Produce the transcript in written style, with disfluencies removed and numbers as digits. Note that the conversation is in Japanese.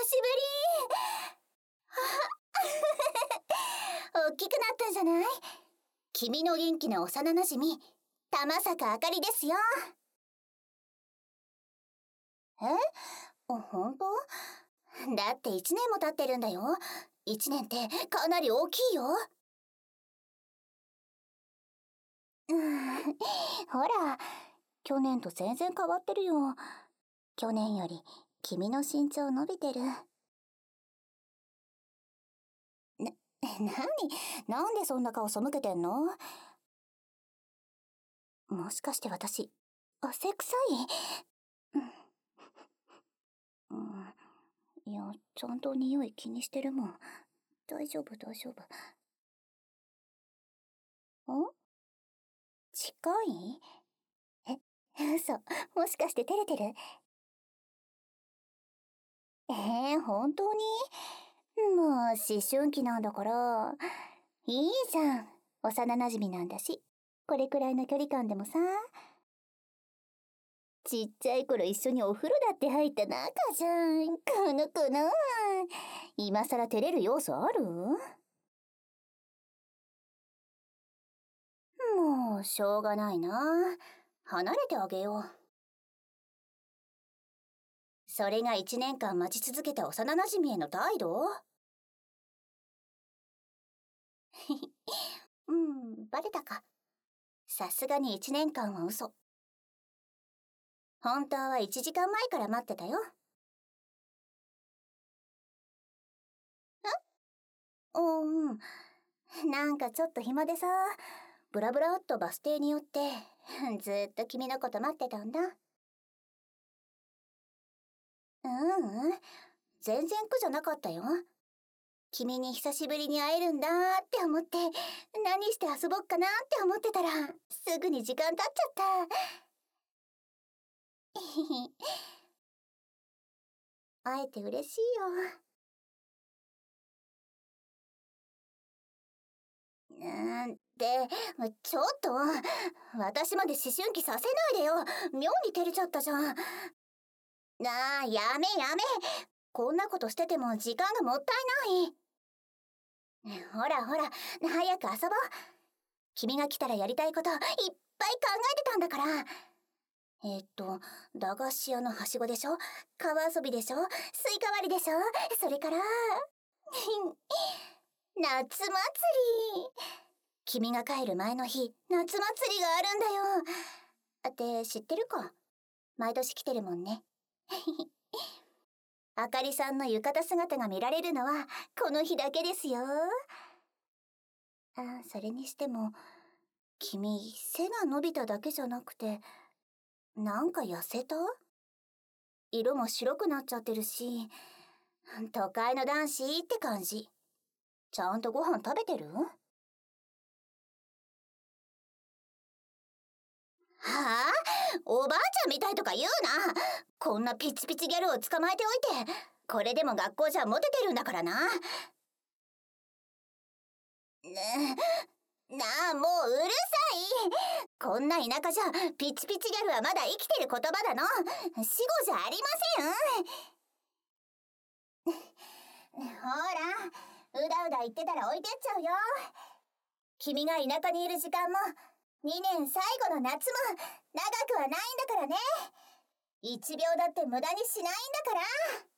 大きくなったんじゃない？君の元気な幼なじみ、玉坂あかりですよ。え？本当？だって1年も経ってるんだよ。1年ってかなり大きいよ。ほら、去年と全然変わってるよ。去年より君の身長伸びてる。なんでそんな顔背けてんの？もしかして私、汗臭い？いや、ちゃんと匂い気にしてるもん。大丈夫。近い？嘘。もしかして照れてる？本当に？もう思春期なんだから。いいじゃん。幼馴染なんだし。これくらいの距離感でもさ。ちっちゃい頃一緒にお風呂だって入った仲じゃん。この子の。今さら照れる要素ある？もうしょうがないな。離れてあげよう。それが1年間待ち続けた幼馴染への態度？バレたか。さすがに1年間は嘘。本当は1時間前から待ってたよ。なんかちょっと暇でさ、ブラブラっとバス停に寄ってずっと君のこと待ってたんだ。全然苦じゃなかったよ。君に久しぶりに会えるんだって思って、何して遊ぼっかなって思ってたらすぐに時間経っちゃった。会えて嬉しいよ。ちょっと私まで思春期させないでよ。妙に照れちゃったじゃん。やめ。こんなことしてても時間がもったいない。ほら早く遊ぼう。君が来たらやりたいこといっぱい考えてたんだから。駄菓子屋のはしごでしょ、川遊びでしょ、スイカ割りでしょ、それから夏祭り。君が帰る前の日、夏祭りがあるんだよ。って知ってるか？毎年来てるもんね。あかりさんの浴衣姿が見られるのはこの日だけですよ。それにしても君、背が伸びただけじゃなくてなんか痩せた？色も白くなっちゃってるし、都会の男子って感じ。ちゃんとご飯食べてる？はあ？おばあちゃんみたいとか言うな。こんなピチピチギャルを捕まえておいて、これでも学校じゃモテてるんだからな。もううるさい。こんな田舎じゃピチピチギャルはまだ生きてる言葉だの。死後じゃありません。ほら、うだうだ言ってたら置いてっちゃうよ。君が田舎にいる時間も2年最後の夏も長くはないんだからね。1秒だって無駄にしないんだから。